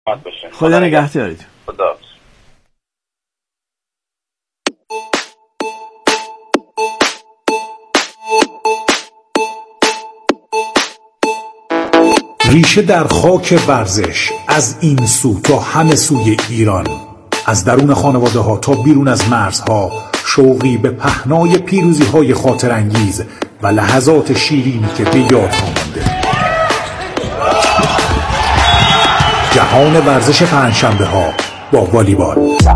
خدا نگهدارت. خدا. ریشه در خاک ورزش، از این سو تا همه سوی ایران، از درون خانواده ها تا بیرون از مرزها، شوقی به پهنای پیروزی های خاطر انگیز و لحظات شیرینی که به یاد مانده. جهان ورزش پنجشنبه ها با والیبال.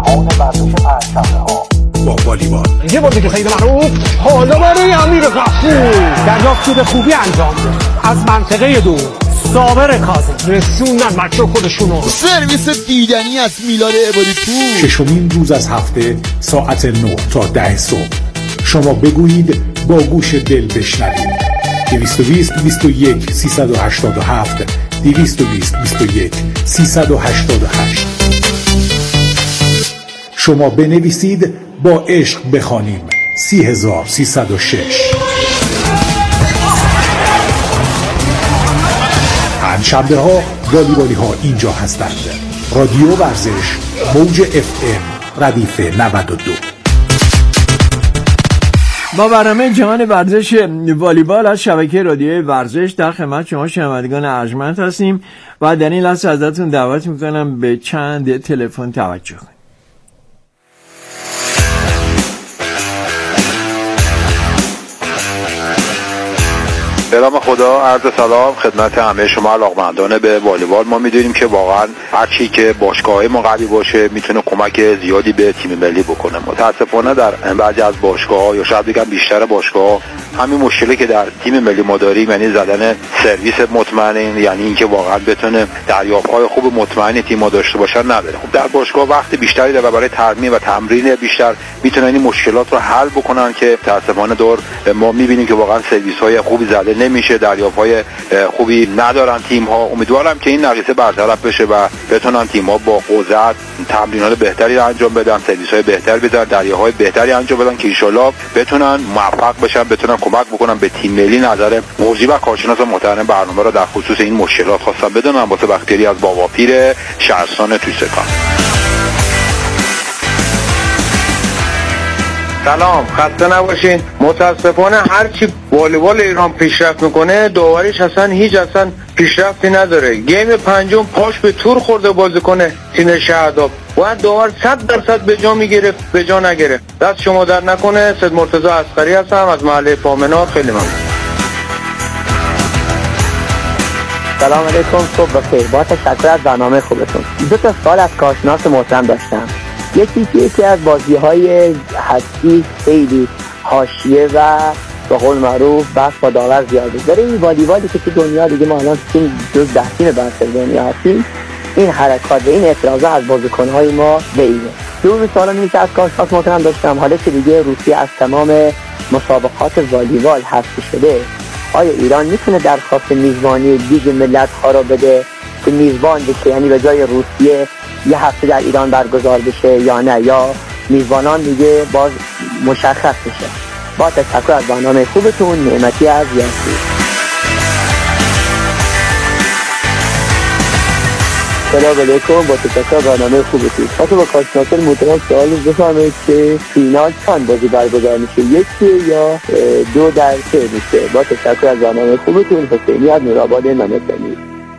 یه بازی که خیلی معروف حالا برای امیر غفور دریافت شده خوبی انجام از منطقه دو صابر کاظم رسوندن مکر خودشونو. سرویس دیدنی از میلاد عبادی پور. ششمین روز از هفته ساعت 9 تا 10 صبح. شما بگویید با گوش دل بشنوید. 220 21 387 220 21 388. شما بنویسید با عشق بخوانیم 30306. پنجشنبه ها والیبالی ها اینجا هستند. رادیو ورزش موج FM ردیف 92. با برنامه جهان ورزش والیبال از شبکه رادیوی ورزش در خدمت شما شنوندگان ارجمند هستیم و در این لحظه ازتون دعوت میکنم به چند تلفن توجه کنید. به نام خدا، عرض سلام خدمت همه شما علاقمندان به والیبال. ما میدونیم که واقعا هر چی که باشگاه ما قوی باشه میتونه کمک زیادی به تیم ملی بکنه. متاسفانه در بعضی از باشگاه‌ها یا شاید بگم بیشتر باشگاه‌ها همین مشکلی که در تیم ملی ما داریم، یعنی زدن سرویس مطمئن، یعنی اینکه واقعا بتونه دریافت‌های خوب مطمئن تیم‌ها داشته باشن نداره. خب در باشگاه وقت بیشتری داره و برای ترمیم و تمرین بیشتر میتونن این مشکلات رو حل بکنن که متاسفانه دور ما میبینیم که واقعا سرویس‌های خوبی زده نمیشه، دریافت‌های خوبی ندارن تیم‌ها. امیدوارم که این نقیصه برطرف بشه و بتونن تیم‌ها با قدرت تمرینات بهتری انجام بدن، سرویس‌های بهتری بزنن، دریاهای بهتری انجام بدن که ان شاءالله بتونن موفق بشن، بتونن کمک بکنن به تیم ملی. نظر مرجی و کارشناس محترم برنامه رو در خصوص این مشکلات خواستم بدونم. واسه بختیاری از باباپیر شهرستان توسکان. سلام، خسته نباشین. متاسفانه هرچی والیبال ایران پیشرفت میکنه داوریش اصلا پیشرفتی نداره. گیم پنجم پاش به تور خورده بازیکن تیم شهداب. باید داور 100% به جا میگرفت، به جا نگرفت. دست شما در نکنه. سید مرتضی عسکری هستم از محله پامنار. خیلی ممنون. سلام علیکم، صبح بخیر. با تشکر از برنامه خوبتون. دو تا سوال از کارشناس محترم داشتم. یکی از بازی‌های هستی خیلی حاشیه و به قول معروف بحث با داور زیاده داره. این والیبالی که تو دنیا دیگه ما الان جز 10 تیم برتر دنیا هستیم، این حرکات و این اعتراضات از بازیکن‌های ما بعیده. دو سوال میشه از کارشناس محترم داشتم. حالا که دیگه روسیه از تمام مسابقات والیبال حذف شده، آیا ایران میتونه درخواست میزبانی لیگ ملت‌ها را بده که میزبان بشه، یعنی به جای روسیه یه هفته در ایران برگزار بشه یا نه، یا میزبانان دیگه باز مشخص بشه؟ با تشکر از برنامه خوبتون. نعمتی از یاسی. سلام علیکم، با تشکر برنامه خوبتون. حتی با کارشناس محترم سوال بفرمایید که فینال چند بازی برگزار میشه، یکی یا 2 در 3 میشه؟ با تشکر از برنامه خوبتون. حسینی از نورآباد نمتنی.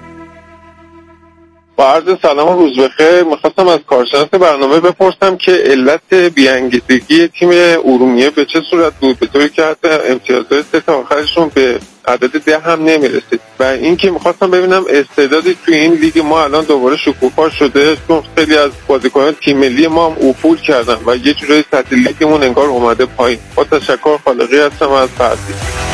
با عرض سلام و روز بخیر. می‌خواستم از کارشناس برنامه بپرسم که علت بی‌انگیزگی تیم ارومیه به چه صورت بود، به طوری که حتی امتیازات 3 تا آخرشون به عدد 10 هم نمی‌رسید. و اینکه می‌خواستم ببینم استعدادی توی این لیگ ما الان دوباره شکوفا شده، چون خیلی از بازیکنان تیم ملی ما هم افول کردن و یه جورایی سطح لیگمون انگار اومده پایین. با تشکر، خالقی هستم از فردی.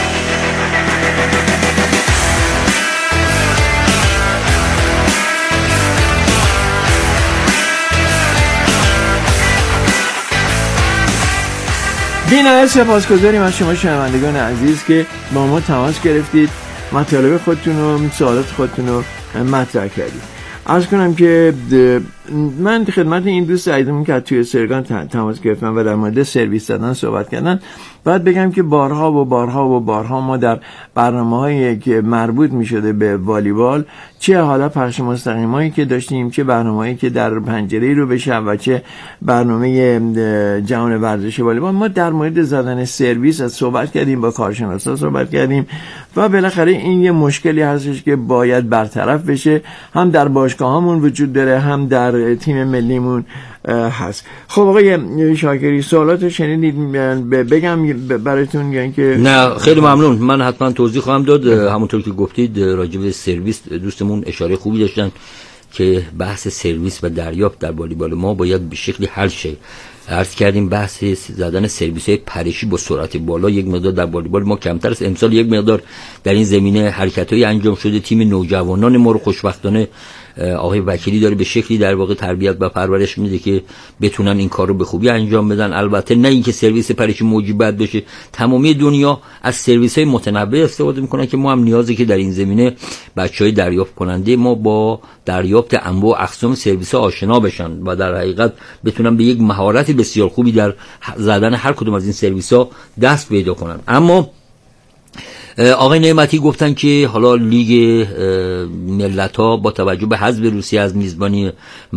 بی‌نهایت سپاسگزاریم از شما شنوندگان عزیز که با ما تماس گرفتید، مطالب خودتون و سوالات خودتون رو مطرح کردید. عرض کنم که من خدمت این دوست عزیزمون که توی سرگان تماس گرفتن و در مورد سرویس دادن صحبت کردن، باید بگم که بارها ما در برنامه‌هایی که مربوط می‌شده به والیبال، چه حالا پخش مستقیمایی که داشتیم، چه برنامه‌ای که در پنجره رو به شب و چه برنامه جهان ورزش والیبال، ما در مورد زدن سرویس از صحبت کردیم، با کارشناسا صحبت کردیم و بالاخره این یه مشکلی هستش که باید برطرف بشه، هم در باشگاهامون وجود داره، هم در تیم ملیمون هست. خب آقای شاکری، سوالات شنیدید بگم براتون یا اینکه؟ نه خیلی ممنون، من حتما توضیح خواهم داد. همونطور که گفتید راجع به سرویس دوستمون اشاره خوبی داشتن که بحث سرویس و دریافت در والیبال ما باید به شکلی حل شه. عرض کردیم بحث زدن سرویس‌های پرشی با سرعت بالا یک مقدار در والیبال ما کمتر است. امسال یک مقدار در این زمینه حرکت‌های انجام شده. تیم نوجوانان ما رو خوشبختانه آقای وکیلی داره به شکلی در واقع تربیت و پرورش میده که بتونن این کار رو به خوبی انجام بدن. البته نه اینکه سرویس پرشی موجی بد بشه، تمامی دنیا از سرویس‌های متنوع استفاده میکنن که ما هم نیازه که در این زمینه بچهای دریافت کننده ما با دریافت انواع و اقسام سرویس‌ها آشنا بشن و در حقیقت بتونن به یک مهارت بسیار خوبی در زدن هر کدوم از این سرویس‌ها دست پیدا کنن. اما آقای نعمتی گفتن که حالا لیگ ملت‌ها با توجه به حذف روسیه از میزبانی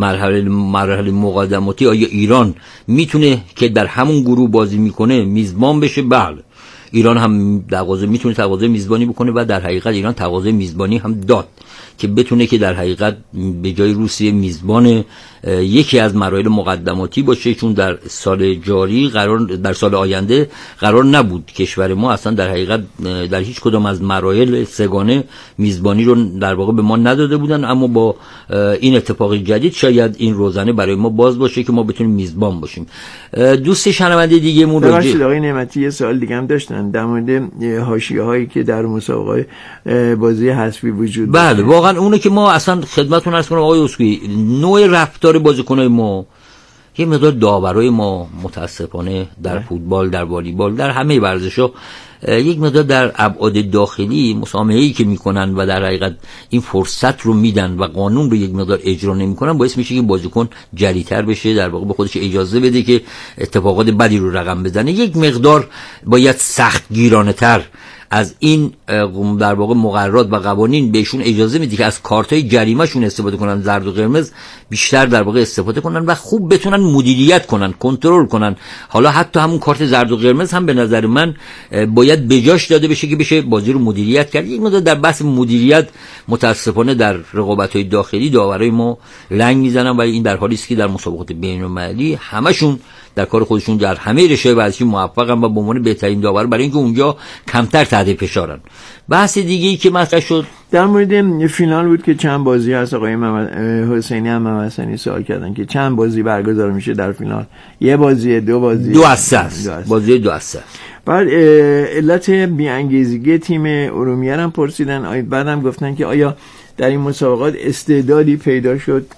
مرحله مقدماتی، آیا ایران میتونه که در همون گروه بازی میکنه میزبان بشه؟ بله، ایران هم میتونه تقاضای میزبانی بکنه و در حقیقت ایران تقاضای میزبانی هم داد که بتونه که در حقیقت به جای روسیه میزبان یکی از مراحل مقدماتی باشه، چون در سال جاری در سال آینده قرار نبود کشور ما اصلا در حقیقت در هیچ کدام از مراحل سگانه میزبانی رو در واقع به ما نداده بودن. اما با این اتفاق جدید شاید این روزنه برای ما باز باشه که ما بتونیم میزبان باشیم. دوست شنونده دیگه مون ببخشید آقای نعمتی، یه سوال دیگه هم داشتن در مورد حاشیه‌هایی که در مسابقات بازی حذفی وجود داره. بله واقعا اونه که ما اصلا خدمتتون عرض کنم آقای اسکوئی، نوع رفتار بازیکن‌های ما، یه مقدار داورای ما متاسفانه در فوتبال، در والیبال، در همه ورزش‌ها یک مقدار در ابعاد داخلی مسامحه‌ای که میکنن و در حقیقت این فرصت رو میدن و قانون رو یک مقدار اجرا نمیکنن، باعث میشه که بازیکن جری‌تر بشه، در واقع به خودش اجازه بده که اتفاقات بدی رو رقم بزنه. یک مقدار باید سختگیرانه‌تر از این در واقع مقررات و قوانین بهشون اجازه میده که از کارت‌های جریمه‌شون استفاده کنن، زرد و قرمز بیشتر در واقع استفاده کنن و خوب بتونن مدیریت کنن، کنترل کنن. حالا حتی همون کارت زرد و قرمز هم به نظر من باید بجاش داده بشه که بشه بازی رو مدیریت کرد. یک مقدار در بحث مدیریت متاسفانه در رقابت‌های داخلی داورای ما لنگ میزنن و این در حالی است که در مسابقات بین‌المللی همشون در کار خودشون در همه رشته ورزشی موفقن و به عنوان بهترین داور، برای اینکه اونجا کمتر تحت فشارن. بحث دیگه‌ای که مطرح شد در مورد فینال بود که چند بازی هست. آقای حسینی هم محمد حسنی سوال کردن که چند بازی برگزار میشه در فینال؟ یه بازی، دو بازی؟ دو از سه بازی، دو از سه. بعد علت بی‌انگیزگی تیم ارومیه هم پرسیدن، بعدم گفتن که آیا در این مسابقات استعدادی پیدا شد؟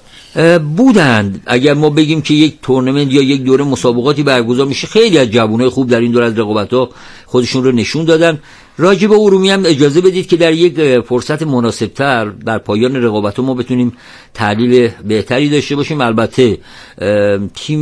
بودند. اگر ما بگیم که یک تورنمنت یا یک دوره مسابقاتی برگزار میشه، خیلی از جوانای خوب در این دوره از رقابت‌ها خودشون رو نشون دادن. راجع به ارومیه هم اجازه بدید که در یک فرصت مناسبتر در پایان رقابت‌ها ما بتونیم تحلیل بهتری داشته باشیم. البته تیم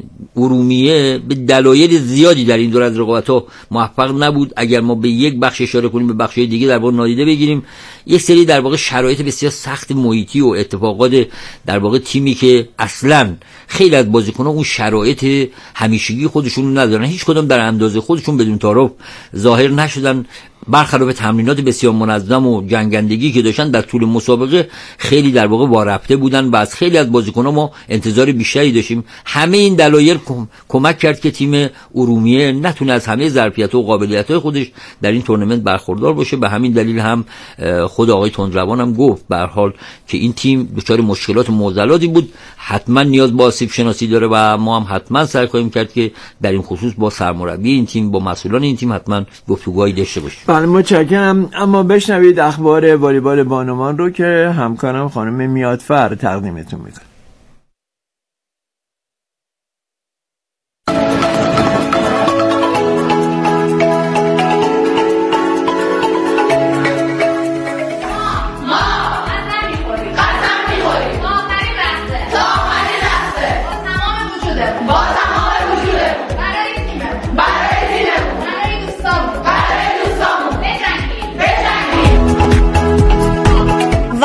ارومیه به دلایل زیادی در این دوره از رقابت‌ها موفق نبود. اگر ما به یک بخش اشاره کنیم، به بخش‌های دیگه در واقع نادیده بگیریم، یک سری در واقع شرایط بسیار سخت محیطی و اتفاقات در واقع تیمی که اصلاً خیلی از بازیکن‌ها اون شرایط همیشگی خودشون ندارن، هیچ کدوم در اندازه خودشون بدون تعارف ظاهر نشدن، برخلاف تمرینات بسیار منظم و جنگندگی که داشتن در طول مسابقه خیلی در واقع وارفته بودن و از خیلی از بازیکن‌ها ما انتظار بیشتری داشتیم. همه این دلایل کمک کرد که تیم ارومیه نتونه از همه ظرفیت‌ها و قابلیت‌های خودش در این تورنمنت برخوردار باشه. به همین دلیل هم خود آقای تندروان هم گفت به هر حال که این تیم دچار مشکلات معضلاتی بود، حتما نیاز به آسیب شناسی داره و ما هم حتما سعی خواهیم کرد که در این خصوص با سرمربی این تیم، با مسئولان این تیم حتما گفتگوهایی داشته باشیم. بله متشکرم. اما بشنوید اخبار والیبال بانوان رو که همکارم خانم میادفر تقدیمتون میکنه.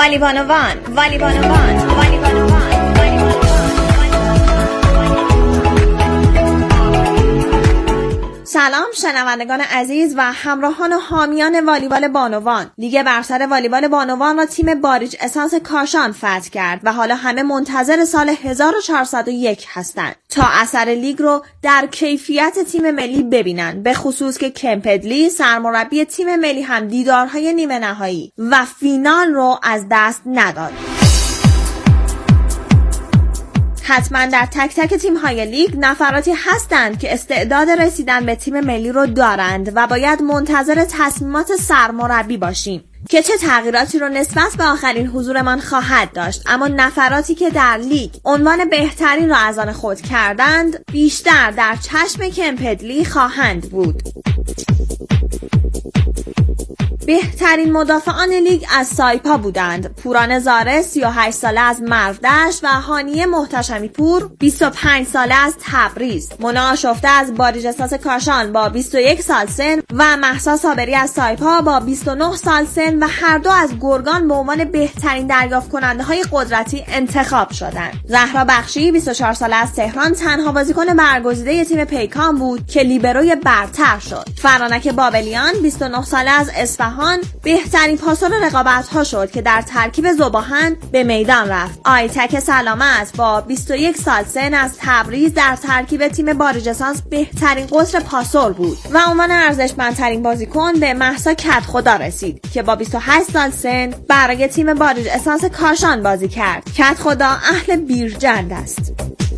والیبانوان والیبانوان والیبانوان. سلام شنوندگان عزیز و همراهان و حامیان والیبال بانوان. لیگ برتر والیبال بانوان را تیم باریج اسانس کاشان فتح کرد و حالا همه منتظر سال 1401 هستند تا اثر لیگ رو در کیفیت تیم ملی ببینن، به خصوص که کمپدلی سرمربی تیم ملی هم دیدارهای نیمه نهایی و فینال رو از دست نداد. حتما در تک تک تیم‌های لیگ نفراتی هستند که استعداد رسیدن به تیم ملی رو دارند و باید منتظر تصمیمات سرمربی باشیم که چه تغییراتی رو نسبت به آخرین حضورمان خواهد داشت. اما نفراتی که در لیگ عنوان بهترین را از آن خود کردند بیشتر در چشم کمپدلی خواهند بود. بهترین مدافعان لیگ از سایپا بودند. پوران زاره 38 ساله از مرودشت و هانیه محتشمی پور 25 ساله از تبریز. مونا آشفته از باریج اسانس کاشان با 21 سال سن و مهسا صابری از سایپا با 29 سال سن و هر دو از گرگان به عنوان بهترین دریافت کننده های قدرتی انتخاب شدند. زهرا بخشی 24 ساله از تهران تنها بازیکن برگزیده تیم پیکان بود که لیبروی برتر شد. فرانک بابلیان 29 ساله از اصفهان بهترین پاسور رقابت‌ها شد که در ترکیب ذوباهن به میدان رفت. آیتک سلامت با 21 سال سن از تبریز در ترکیب تیم باریج اسانس بهترین قطر پاسور بود و عنوان ارزشمندترین بازیکن به مهسا کدخدا رسید که با 28 سال سن برای تیم باریج اسانس کاشان بازی کرد. کدخدا اهل بیرجند است.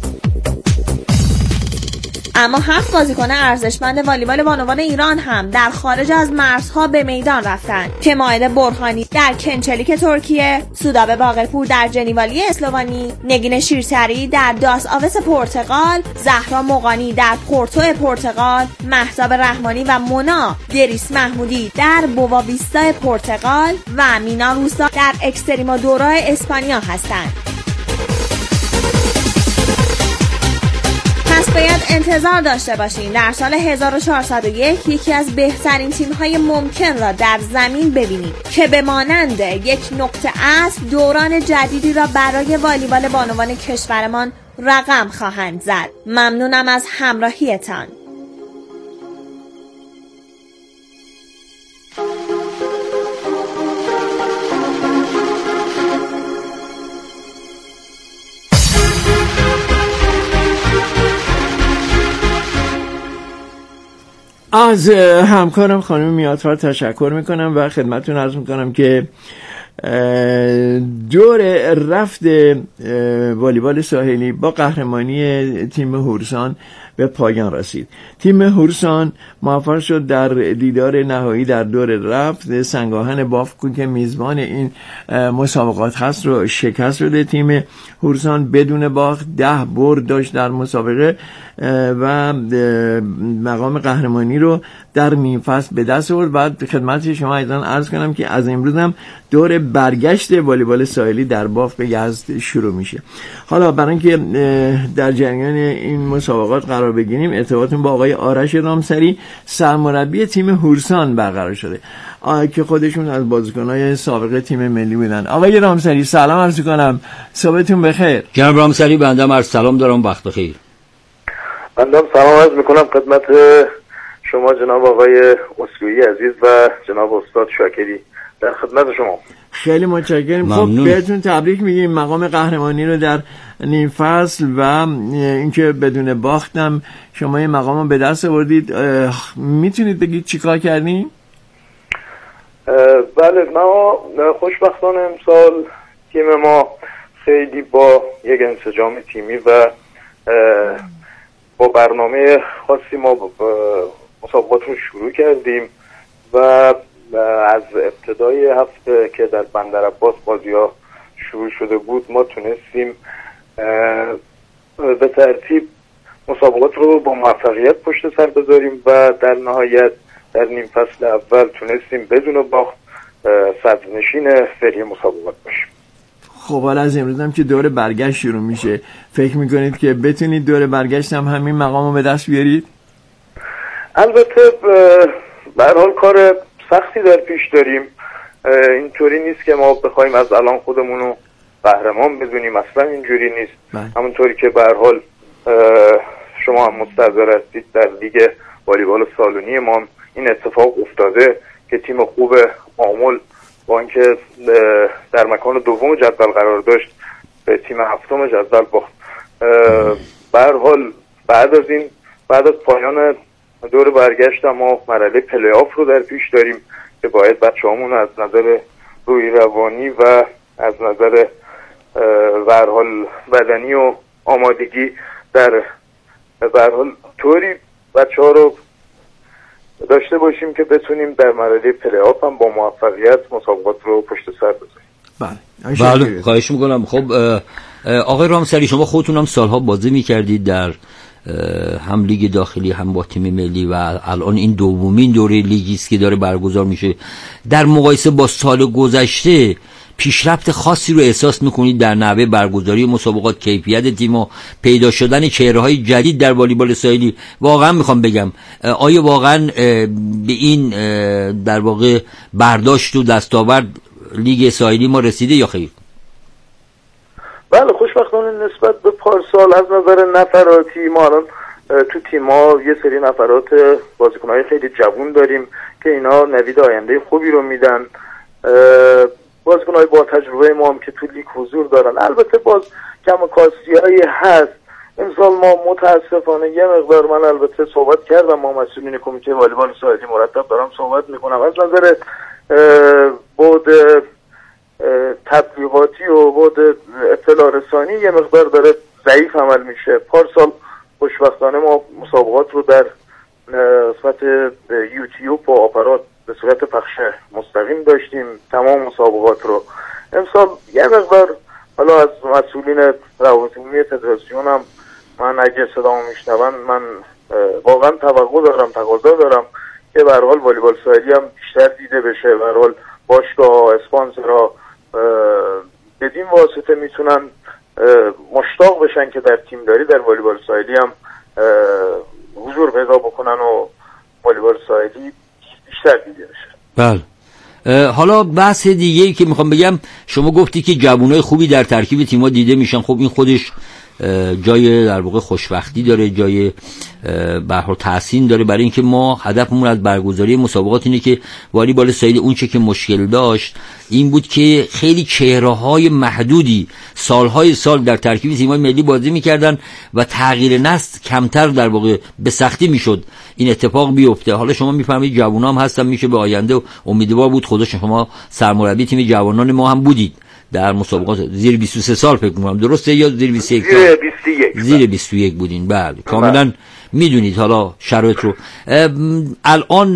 اما 7 بازیکن ارزشمند والیبال بانوان ایران هم در خارج از مرزها به میدان رفتند که مائده برهانی در کنچلیک ترکیه، سودابه باقرپور در جنیوالی اسلوانی، نگین شیرتری در داس آوس پرتغال، زهرا مقانی در پورتو پرتغال، مهتاب رحمانی و مونا دریس محمودی در بوواویستا پرتغال و مینا روسا در اکستریمادورا اسپانیا هستند. پس باید انتظار داشته باشین در سال 1401 یکی از بهترین تیم‌های ممکن را در زمین ببینید که به مانند یک نقطه عطف دوران جدیدی را برای والیبال بانوان کشورمان رقم خواهند زد. ممنونم از همراهیتان. از همکارم خانم میاتفر تشکر میکنم و خدمتتون عرض میکنم که دور رفت والیبال ساحلی با قهرمانی تیم هورسان به پایان رسید. تیم هورسان موفق شد در دیدار نهایی در دور رفت سنگاهن بافکو که میزبان این مسابقات هست رو شکست بده. تیم هورسان بدون باخت 10 برد داشت در مسابقه و مقام قهرمانی رو در نیم فصل به دست آورد. بعد خدمت شما ایضا عرض کنم که از امروز هم دور برگشت والیبال ساحلی در باف به یزد شروع میشه. حالا برای اینکه در جریان این مسابقات قرار بگیریم ارتباطمون با آقای آرش رامسری سرمربی تیم هورسان برقرار شده که خودشون از بازیکن‌های سابق تیم ملی بودن. آقای رامسری سلام عرض کنم، صبحتون بخیر. جناب رامسری بنده عرض سلام دارم، وقت بخیر. بنده سلام عرض میکنم خدمت شما جناب آقای اسلویی عزیز و جناب استاد شاکری، در خدمت شما. خیلی متشکرم. خب بهتون تبریک میگیم مقام قهرمانی رو در نیم فصل و اینکه بدون باختم شما این مقام رو به دست آوردید. میتونید بگید چیکار کردین؟ بله، ما خوشبختانه امسال تیم ما خیلی با یک انسجام تیمی و با برنامه خاصی ما مسابقات رو شروع کردیم و از ابتدای هفته که در بندرعباس بازی‌ها شروع شده بود ما تونستیم به ترتیب مسابقات رو با موفقیت پشت سر بذاریم و در نهایت در نیم فصل اول تونستیم بدون باخت صدرنشین سری مسابقات باشیم. خب حالا از امروز هم که دور برگشت شروع میشه، فکر میکنید که بتونید دور برگشت هم همین مقام رو به دست بیارید؟ البته به هر حال کار سختی در پیش داریم اینطوری نیست که ما بخوایم از الان خودمونو قهرمان بدونیم، اصلا اینجوری نیست. همونطوری که به هر حال شما هم مستحضر هستید در لیگ والیبال سالونی ما این اتفاق افتاده که تیم خوب آمل با اینکه در مکان دوم جدول قرار داشت به تیم هفتم جدول باخت. به هر حال بعد از پایان دور برگشت ما مرحله پلی آف رو در پیش داریم که باید بچه‌هامون از نظر روی روانی و از نظر به هر حال بدنی و آمادگی در به هر حال طوری بچه‌ها رو داشته باشیم که بتونیم در مرحله پلی آف هم با موفقیت مسابقات رو پشت سر بذاریم. بله خواهش میکنم. خب آقای رامسری، شما خودتون هم سالها بازی میکردید در هم لیگ داخلی هم با تیم ملی و الان این دومین دوره لیگی است که داره برگزار میشه. در مقایسه با سال گذشته پیشرفت خاصی رو احساس میکنید در نحوه برگزاری مسابقات، کیفیت تیم‌ها، پیدا شدن چهره‌های جدید در والیبال ساحلی؟ واقعا میخوام بگم آیا واقعا به این در واقع برداشت و دستاورد لیگ ساحلی ما رسیده یا خیر؟ بله خوشبختانه نسبت به پارسال از نظر نفراتی ما الان تو تیم‌ها یه سری نفرات بازیکن‌های خیلی جوان داریم که اینا نوید آینده خوبی رو میدن. بازیکن‌های با تجربه ما هم که تو لیگ حضور دارن. البته باز کم و کاستی‌هایی هست. امسال ما متاسفانه یه مقدار، من البته صحبت کردم ما مسئولین کمیته والیبال ساحلی مرتب دارم صحبت میکنم، از نظر بود تبلیغاتی و بود اطلاع رسانی یه مقدار داره ضعیف عمل میشه. پارسال خوشبختانه ما مسابقات رو در قسمت یوتیوب و آپارات به صورت پخش مستقیم داشتیم تمام مسابقات رو. امسال یه مقدار حالا از مسئولین روابط عمومی فدراسیون هم من اگه صدامو میشنون من واقعا توقع دارم، تقاضا دارم که به هر حال والیبال ساحلی هم بیشتر دیده بشه. به هر حال باشگاه اسپانسرها بدین واسطه میتونن مشتاق بشن که در تیمداری در والیبال ساحلی هم حضور پیدا بکنن و والیبال ساحلی بیشتر دیده بشه. بله. حالا بحث دیگه ای که میخوام بگم، شما گفتی که جوانای خوبی در ترکیب تیم‌ها دیده میشن. خب این خودش جای در واقع خوشبختی داره، جای به هر حال تحسین داره، برای اینکه ما هدفمون از برگزاری مسابقات اینه که والیبال ساحلی اون چه که مشکل داشت این بود که خیلی چهره‌های محدودی سالهای سال در ترکیب تیم‌های ملی بازی می‌کردن و تغییر نسل کمتر در واقع به سختی میشد این اتفاق بیفته. حالا شما میفهمید جوانام هستن، میشه به آینده امیدوار بود. خود شما سرمربی تیم جوانان ما هم بودید در مسابقات زیر 23 سال فکر می‌کنم، درسته یا زیر 21؟ زیر 21 بودین. بله کاملا میدونید حالا شرایط رو. الان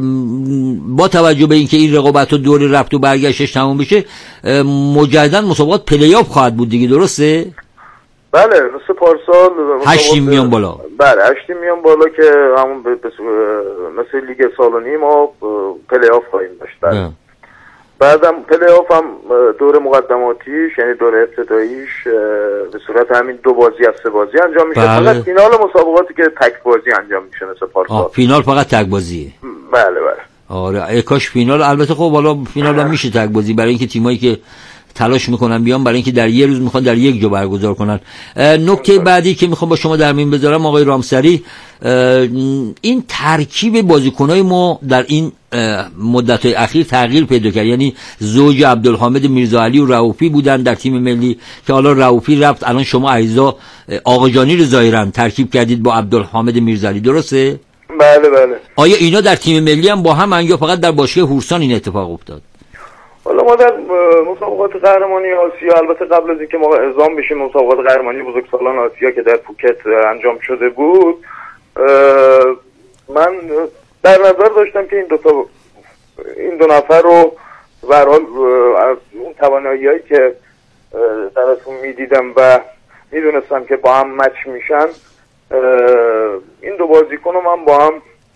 با توجه به اینکه این رقابت و دور رفت و برگشتش تموم بشه مجددا مسابقات پلی آف خواهد بود دیگه، درسته؟ بله مثل پارسال 8 تیم میان بالا. بله 8 تیم میان بالا که همون مثل لیگ سالونی ما پلی آف خواهیم داشت. بعدم پلی آف هم دور مقدماتیش یعنی دور ابتداییش به صورت همین 2 بازی از 3 بازی انجام میشه. فقط فینال مسابقاتی که تک بازی انجام میشه مثل پارسال. فینال فقط تک بازیه. بله بله. آره کاش فینال. البته خب حالا فینال هم میشه تک بازی برای اینکه تیمایی که تلاش میکنن بیان، برای اینکه در یه روز میخوان در یک جا برگزار کنن. نکته بعدی که میخوام با شما در میون بذارم آقای رامسری، این ترکیب بازیکنای ما در این مدت‌های اخیر تغییر پیدا کرد. یعنی زوج عبدالحامد میرزاعلی و رؤوفی بودن در تیم ملی که حالا رؤوفی رفت، الان شما عزیزا آقاجانی رو ظاهراً ترکیب کردید با عبدالحامد میرزاعلی، درسته؟ بله بله. آیا اینا در تیم ملی هم با هم یا فقط در باشگاه هورسان این اتفاق افتاد؟ حالا ما در مسابقات قهرمانی آسیا، البته قبل از اینکه ما اعزام بشیم مسابقات قهرمانی بزرگسالان آسیا که در پوکت انجام شده بود، من در نظر داشتم که این دو نفر رو به هر حال از اون توانایی‌هایی که درشون میدیدم و میدونستم که با هم مچ میشن، این دو بازیکن رو من با هم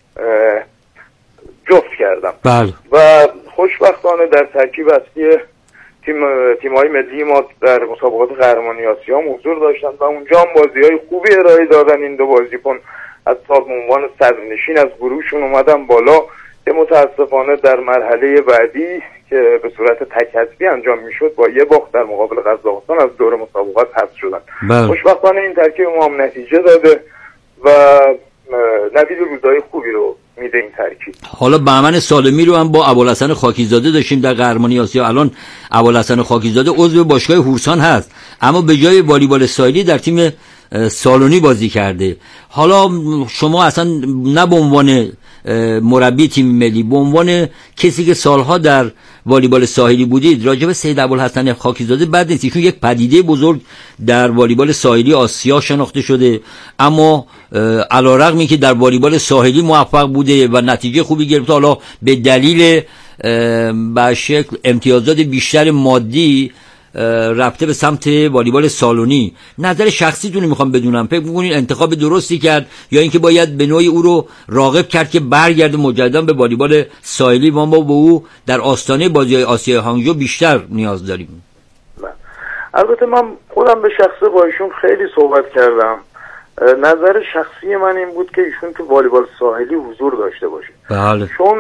جفت کردم. بله. و خوشبختانه در ترکیب اصلی تیم‌های ملی ما در مسابقات قهرمانی آسیا هم حضور داشتن و اونجا هم بازی‌های خوبی ارائه دادن. این دو بازیکن از به عنوان صدرنشین از گروهشون اومدن بالا که متاسفانه در مرحله بعدی که به صورت تک‌حذفی انجام میشد با یه باخت در مقابل قزاقستان از دور مسابقات حذف شدن. خوشبختانه این ترکیب ما هم نتیجه داده و نوید روزای خوبی رو میده این ترکیب. حالا بهمن سالمی رو هم با ابوالحسن خاکیزاده داشتیم در قهرمانی آسیا. الان ابوالحسن خاکیزاده عضو باشگاه هورسان هست، اما به جای والیبال ساحلی در تیم سالونی بازی کرده. حالا شما اصلا نه به عنوان مربی تیم ملی، به عنوان کسی که سالها در والیبال ساحلی بودید، راجع به سید ابوالحسن خاکیزاده بد نیست. ایشون یک پدیده بزرگ در والیبال ساحلی آسیا شناخته شده، اما علیرغم اینکه در والیبال ساحلی موفق بوده و نتیجه خوبی گرفته، حالا به دلیل به شکل امتیازات بیشتر مادی رفته به سمت والیبال سالونی. نظر شخصیتون میخوام بدونم، فکر میکنین انتخاب درستی کرد یا اینکه باید به نوعی او رو راغب کرد که برگرده مجددا به والیبال ساحلی و ما به او در آستانه بازی‌های آسیای هانگجو بیشتر نیاز داریم؟ البته من خودم به شخصه با ایشون خیلی صحبت کردم. نظر شخصی من این بود که ایشون تو والیبال ساحلی حضور داشته باشه. بله. چون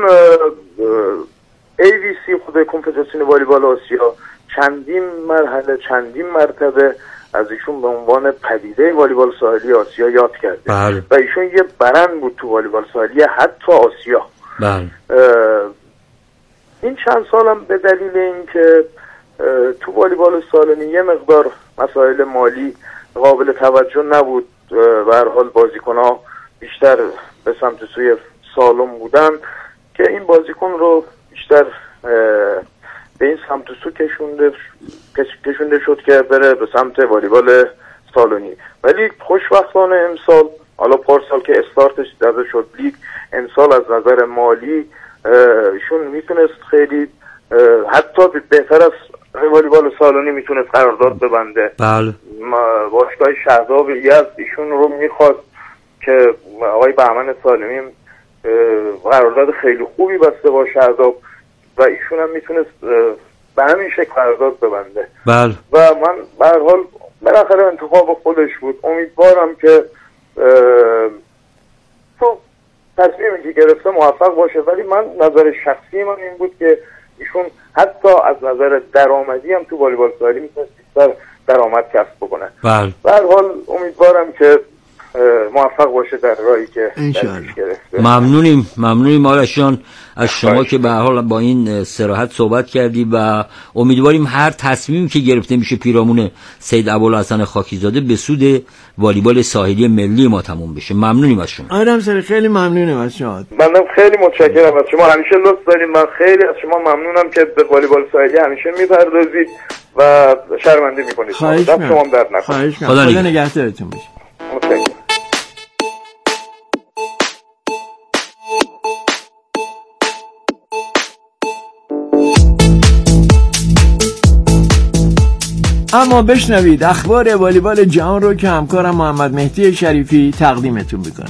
AVC خود کنفدراسیون والیبال آسیا چندین مرتبه از ایشون به عنوان پدیده والیبال ساحلی آسیا یاد کرده. بله. و ایشون یه برند بود تو والیبال ساحلی حتی آسیا. بله. این چند سالم به دلیل اینکه تو والیبال سالونی یه مقدار مسائل مالی قابل توجه نبود، به هر حال بازیکن‌ها بیشتر به سمت سوی سالن بودن که این بازیکن رو بیشتر به این سمت سو کشونده شد که بره به سمت والیبال سالونی. ولی خوشبختانه امسال، حالا پارسال که استارتش داده شد لیگ، امسال از نظر مالی ایشون میتونست خیلی حتی بهتر از والیبال سالونی میتونست قرارداد ببنده. بله. باشگاه شهراب یزد ایشون رو میخواست که آقای بهمن سالمی قرارداد خیلی خوبی بسته با شهراب و ایشون هم میتونست به همین شکل قرارداد ببنده. بله. و من به هر حال بالاخره انتخاب خودش بود. امیدوارم که تو تصمیمی که گرفته موفق باشه، ولی من نظر شخصی من این بود که ایشون حتی از نظر درآمدی هم تو والیبال ساحلی میتونست بیشتر درآمد کسب بکنه. بله. به هر حال امیدوارم که موفق باشه در راهی که درش گرفته. ممنونیم آرش جان از شما که به هر حال با این صراحت صحبت کردی و امیدواریم هر تصمیمی که گرفته میشه پیرامون سید ابوالحسن خاکیزاده به سود والیبال ساحلی ملی ما تموم بشه. ممنونیم از شما. آرام سر خیلی ممنونم از شما. منم خیلی متشکرم از شما، همیشه لطف دارید. من خیلی از شما ممنونم که به والیبال ساحلی همیشه میپردازید و شرمنده میکنید. دست شما درد نکنه. خدا نگهدارتون باشه. متشکرم. اما بشنوید اخبار والیبال جهان رو که همکارم محمد مهدی شریفی تقدیمتون میکنه.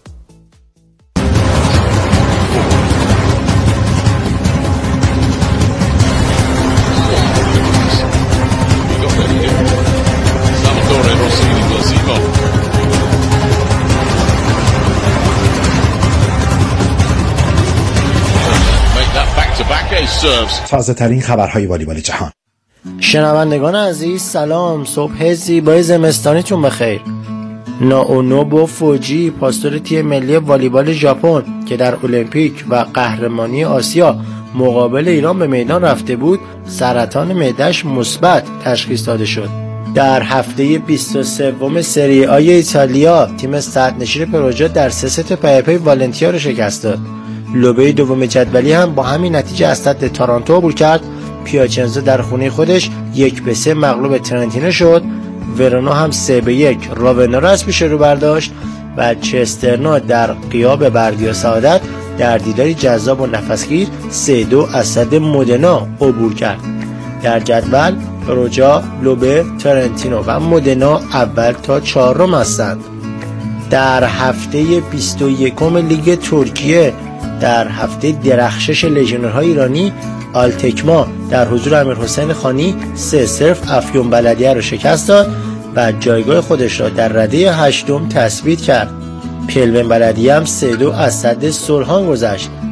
تازه ترین خبرهای والیبال جهان. شنوندگان عزیز سلام، صبح زیبای زمستانیتون بخیر. ناونوبو فوجی پاستور تیم ملی والیبال ژاپن که در المپیک و قهرمانی آسیا مقابل ایران به میدان رفته بود، سرطان معده‌اش مثبت تشخیص داده شد. در هفته 23 سری آی ایتالیا تیم صدرنشین پروژه در 3 ست پی والنتیا رو شکست داد. لوبه دوم جدولی هم با همین نتیجه از سد تارانتو عبور کرد. پیاچنزا در خونه خودش 1-3 مغلوب ترنتینو شد. ورونا هم 3-1 راونا را از پیش رو برداشت و چسترنا در غیاب بردیا سعادت در دیداری جذاب و نفسگیر 3-2 از سد مودنا عبور کرد. در جدول روجا، لوبه، ترنتینو و مودنا اول تا 4 هستند. در هفته 21 لیگ ترکیه در هفته درخشش لژیونرهای ایرانی آلتکما در حضور امیرحسین خانی 3-0 افیون بلدیه را شکست داد و جایگاه خودش را در رده 8 تثبیت کرد. پلون بلدیه هم 3-2 از سد سلحان گذشت.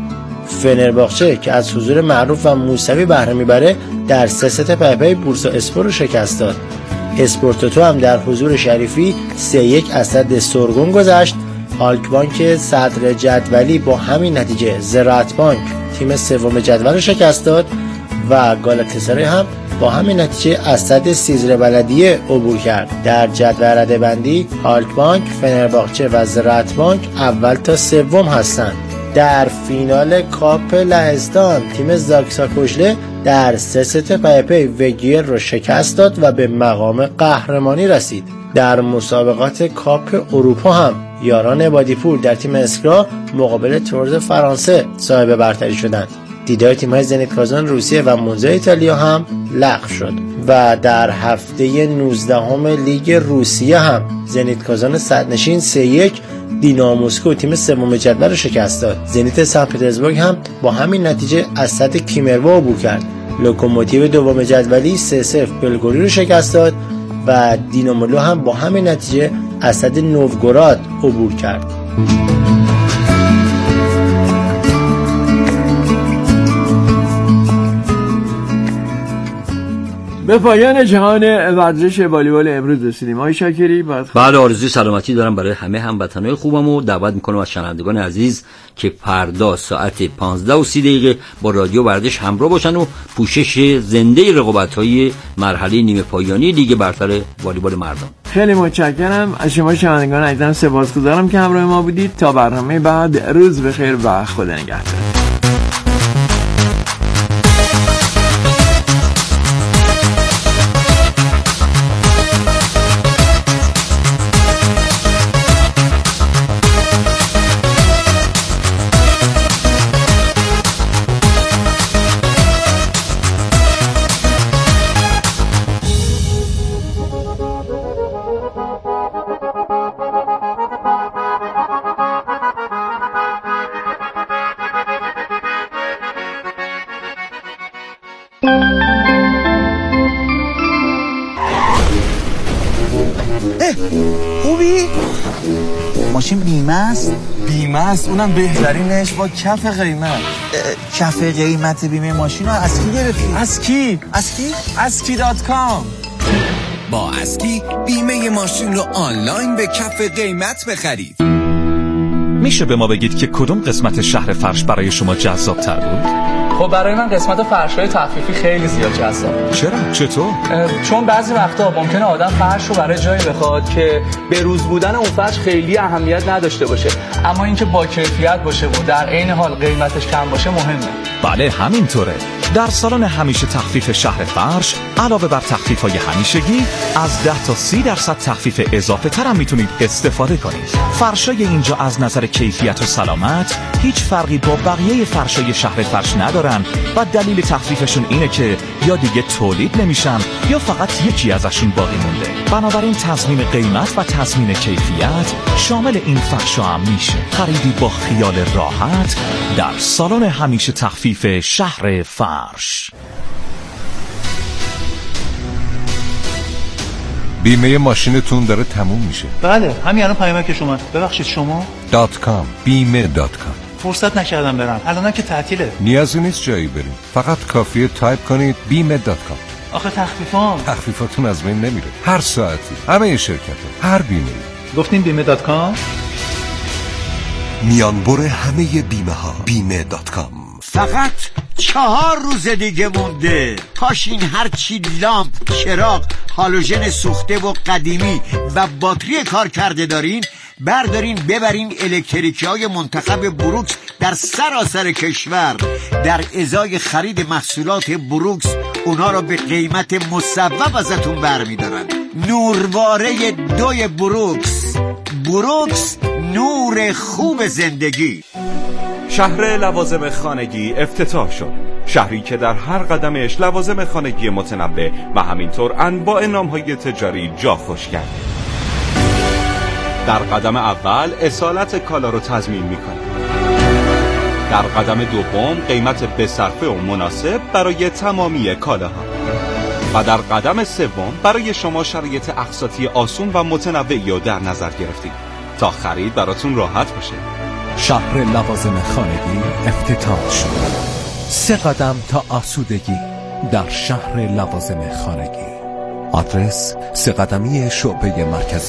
فنرباغچه که از حضور معروف و موسوی بهره میبره در 3-0 پی بورسا اسپور رو شکست داد. اسپورتوتو هم در حضور شریفی 3-1 از صد سورگون گذشت. هالک بانک صدر جدولی با همین نتیجه زراعت بانک تیم سوم جدول رو شکست داد و گالاتاسرای هم با همین نتیجه از صد سیزر بلدیه عبور کرد. در جدول رده‌بندی هالک بانک، فنرباغچه و زراعت بانک اول تا سوم هستند. در فینال کاپ لهستان تیم زاکسا کوژله در 3-0 پی وگیر رو شکست داد و به مقام قهرمانی رسید. در مسابقات کاپ اروپا هم یاران عبادی‌پور در تیم اسکرا مقابل تورز فرانسه صاحب برتری شدند. دیدار تیم‌های زنیت کازان روسیه و مونزا ایتالیا هم لغو شد و در هفته 19 لیگ روسیه هم زنیت کازان صدرنشین 3-1 دینامو مسکو تیم سوم جدول رو شکست داد. زنیت سن پترزبورگ هم با همین نتیجه از صد کیمروا عبور کرد. لوکوموتیو دوم جدولی 3-0 بلگوری رو شکست داد و دینامولو هم با همین نتیجه از صد نووگوراد عبور کرد. به پایان جهان ورزش والیبال امروز رسیدیم. آقای شاکری بعد آرزوی سلامتی دارم برای همه هموطنان خوبم و دعوت میکنم از شنوندگان عزیز که فردا ساعت 15:30 با رادیو ورزش همراه باشن و پوشش زنده رقابت‌های مرحله نیمه پایانی لیگ برتر والیبال مردان. خیلی متشکرم از شما شنوندگان عزیزم، سپاسگزارم که همراه ما بودید. تا برنامه بعد روز بخیر و خدا نگهدار. خوبی؟ ماشین بیمه است؟ بیمه است، اونم بهترینش با کف قیمت. کف قیمت بیمه ماشین رو از کی گرفتی؟ از کی؟ اسکی.com. با اسکی بیمه ماشین رو آنلاین به کف قیمت بخرید. میشه به ما بگید که کدوم قسمت شهر فرش برای شما جذاب تر بود؟ خب برای من قسمت فرش‌های تخفیفی خیلی زیاد جذاب. چرا؟ چطور؟ چون بعضی وقتا ممکنه آدم فرش رو برای جایی بخواد که به روز بودن اون فرش خیلی اهمیت نداشته باشه، اما اینکه با کیفیت باشه و در عین حال قیمتش کم باشه مهمه. بله همینطوره. در سالن همیشه تخفیف شهر فرش علاوه بر تخفیف‌های همیشگی از 10 تا 30% تخفیف اضافه تر هم میتونید استفاده کنید. فرشای اینجا از نظر کیفیت و سلامت هیچ فرقی با بقیه فرشای شهر فرش ندارن و دلیل تخفیفشون اینه که یا دیگه تولید نمیشن یا فقط یکی ازشون باقی مونده. بنابراین تضمین قیمت و تضمین کیفیت شامل این فرشا هم میشه. خریدی با خیال راحت در سالن همیشه تخفیف شهر فرش. بیمه ماشینتون داره تموم میشه. بله همین الان پیامک شما. ببخشید شما .com بیمه.com. فرصت نکردم برم، الان که تعطیله. نیازی نیست جایی بریم، فقط کافیه تایپ کنید بیمه.com. آخه تخفیفاتون از بین نمیره. هر ساعتی، همه شرکت‌ها، هر بیمه. گفتین بیمه.com؟ میانبر همه بیمه ها بیمه.com. فقط 4 روز دیگه مونده. پاشین هرچی لامپ، چراغ، هالوژن سوخته و قدیمی و باتری کار کرده دارین بردارین ببرین الکتریکی های منتخب بروکس در سراسر کشور. در ازای خرید محصولات بروکس اونا رو به قیمت مصوب ازتون برمیدارن. نورواره 2 بروکس نور خوب زندگی. شهر لوازم خانگی افتتاح شد. شهری که در هر قدمش لوازم خانگی متنوع و همینطور انواع نام‌های تجاری جا خوش کرده. در قدم اول اصالت کالا رو تضمین می‌کنه. در قدم دوم قیمت بصرفه و مناسب برای تمامی کالاها. و در قدم سوم برای شما شرایط اقساطی آسون و متنوعی رو در نظر گرفتیم تا خرید براتون راحت باشه. شهر لوازم خانگی افتتاح شد. 3 قدم تا آسودگی در شهر لوازم خانگی. آدرس 3 قدمی شعبه مرکزی